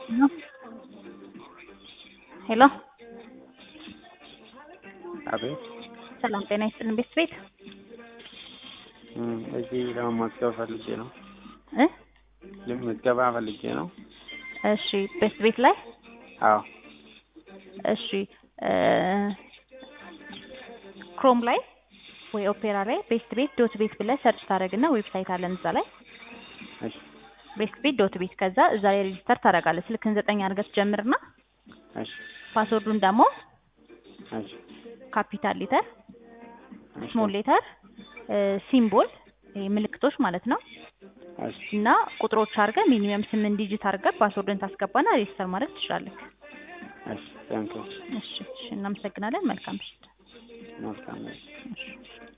No. ሄሎ አቤት። ሰላም ጤና ይስጥልን ቤት እዚህ ለመመዝገብ ፈልጌ ነው። እ ለመመዝገብ ፈልጌ ነው። እሺ ቤት ላይ አዎ። እሺ ክሮም ላይ ወይ ኦፔራ ላይ ቤት ብለህ ሰርች ታደርግና ዌብሳይት አለን እዛ ላይ እሺ ቤት ከዛ እዛ ላይ ሬጂስተር ታደርጋለህ። ስልክን 9 አድርገህ ትጀምርና እሺ ፓስወርዱን ደግሞ እሺ ካፒታል ሌተር ስሞል ሌተር ሲምቦል ምልክቶች ማለት ነው እሺ እና ቁጥሮች አድርገህ ሚኒመም 8 ዲጂት አድርገህ ፓስወርድን ታስገባና ሬጂስተር ማድረግ ትችላለህ። እሺ ታንክ ዩ። እሺ እናመሰግናለን። መልካም ምሽት። መልካም። እሺ